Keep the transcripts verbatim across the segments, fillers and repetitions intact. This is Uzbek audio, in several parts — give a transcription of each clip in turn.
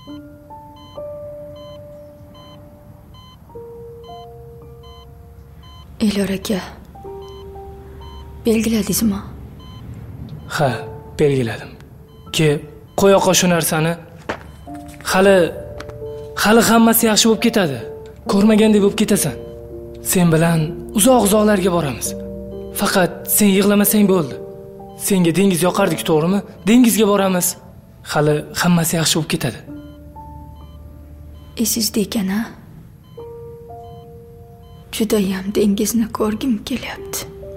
Elyor aka, belgiladingizmi? Ha, belgiladim. Ke, qo'y oqa shu narsani. Hali hali hammasi yaxshi bo'lib ketadi. Ko'rmagandek bo'lib ketasan. Sen bilan uzoq-uzoqlarga boramiz. Faqat sen yig'lamasang bo'ldi. Senga dengiz yoqardik, to'g'rimi? Dengizga boramiz. Hali hammasi yaxshi bo'lib ketadi. Esingizda ekan-a? Judayam dengizni ko'rgim kelyapti.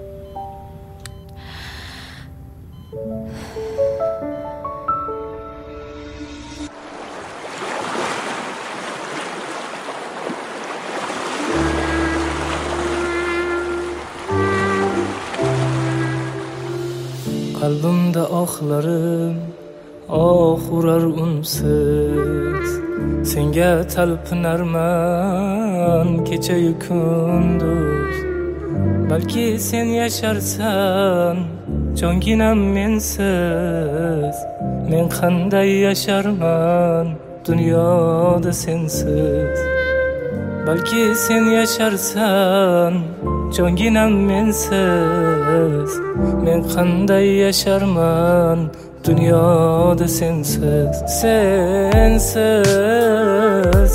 Qalbimda oxlarim oh urar unsiz, senga talpinarman kecha-yu kunduz. Balki sen yasharsan jonginam mensiz, men qanday yasharman dunyoda sensiz. Balki sen yasharsan jonginam mensiz, men qanday yasharman dunyoda sensiz. Sensiz,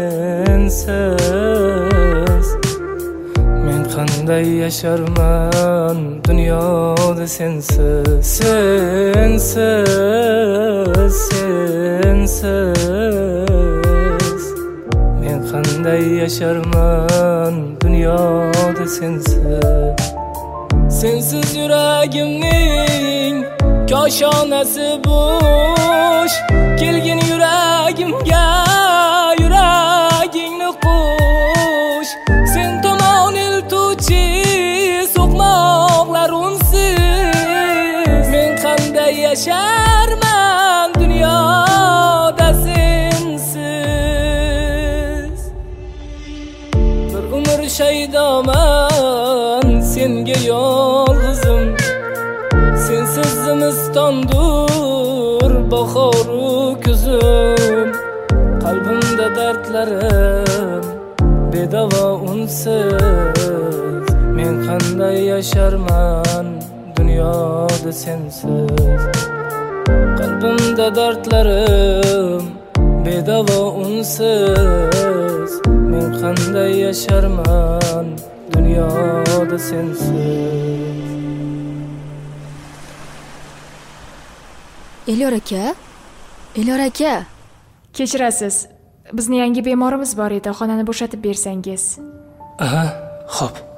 sensiz, men qanday yasharman dunyoda sensiz. Sensiz, sensiz, men qanday yasharman dunyoda sensiz. Sensiz yuragimning koshonasi bo'sh, kelgin yuragimga yuragingni qo'sh. Sen tomon iltuvchi so'qmoqlar unsiz, men qanday yasharman dunyoda sensiz. Bir umr shaydoman senga yolg'izim, sensiz zimistondur bahoru kuzim. Qalbimda dardlarim bedavo unsiz, men qanday yasharman dunyoda sensiz. Qalbimda dardlarim bedavo unsiz, men qanday yasharman dunyoda sensiz. Elyor aka, Elyor aka. Kechirasiz, bizni yangi bemorimiz bor edi, xonani bo'shatib bersangiz. Aha, xo'p.